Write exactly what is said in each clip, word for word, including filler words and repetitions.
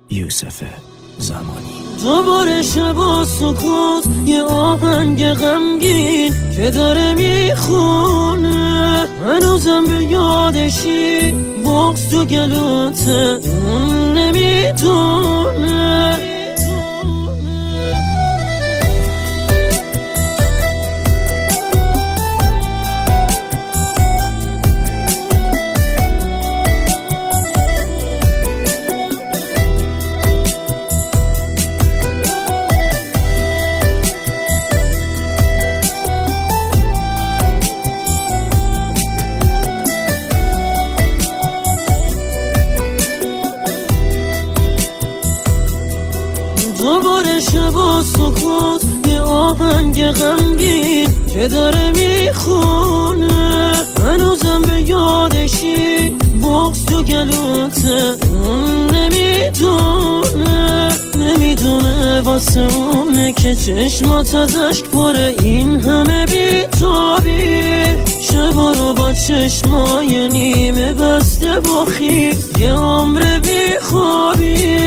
یوسف زمانی. دوباره شب و سکوت، یه آهنگ غمگین که داره میخونه، هنوزم به یادشی، بغض تو گلوته اون نمیدونه. دوباره شب و سکوت، یه آهنگ غمگین که داره میخونه، هنوزم به یادشی، بغض تو گلوته اون نمیدونه. نمیدونه واسه اونه که چشمات از اشک پره، این همه بیتابی، شبا رو با چشمای نیمه بسته با خیلی یه عمر بیخوابی.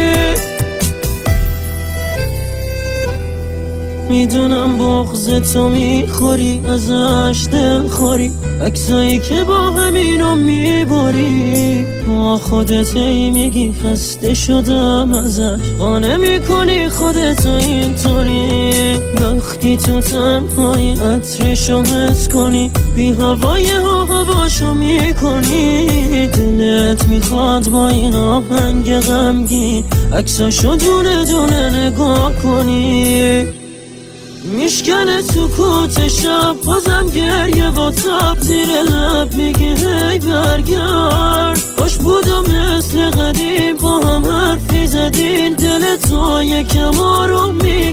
میدونم بغض تو میخوری، ازش دل خوری، عکسایی که با همینو میباری، با خودت ای میگی خسته شدم ازش، قانه میکنی خودتو اینطوری. وقتی تو تنهایی عطرشو حس کنی، بی هوای هواشو میکنی، دلت میخواد با این آهنگ غمگین عکساشو دونه دونه نگاه کنی. میشکنه سکوت شب، بازم گریه با تاب زیر لب میگه هی برگرد. خوش بودم مثل قدیم، با هم حرفی زدین، دل تو یکم آروم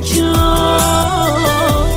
میکرد.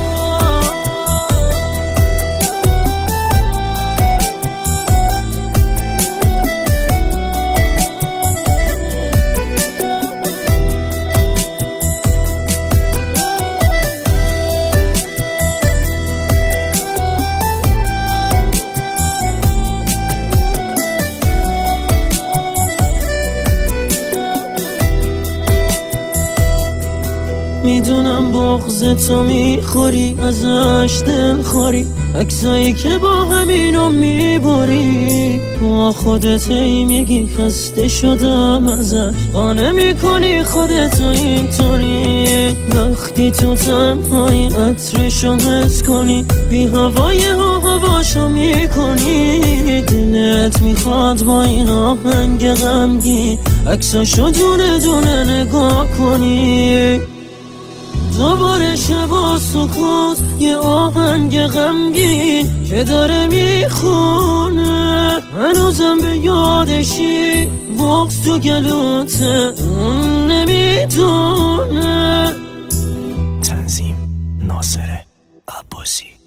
میدونم بغض تو میخوری، ازش دل خوری، عکسایی که با همینو میبری، با خودت ای میگی خسته شدم ازش، قانه میکنی خودتو اینطوری. وقتی تو تنهایی عطرشو حس کنی، بی هوای هواشو میکنی، دلت میخواد با این آهنگ غمگین عکساشو دونه دونه نگاه کنی. دوباره شب و سکوت، یه آهنگ غمگین که داره میخونه، هنوزم به یادشی، بغض تو گلوته اون نمیدونه. تنظیم ناصر عباسی.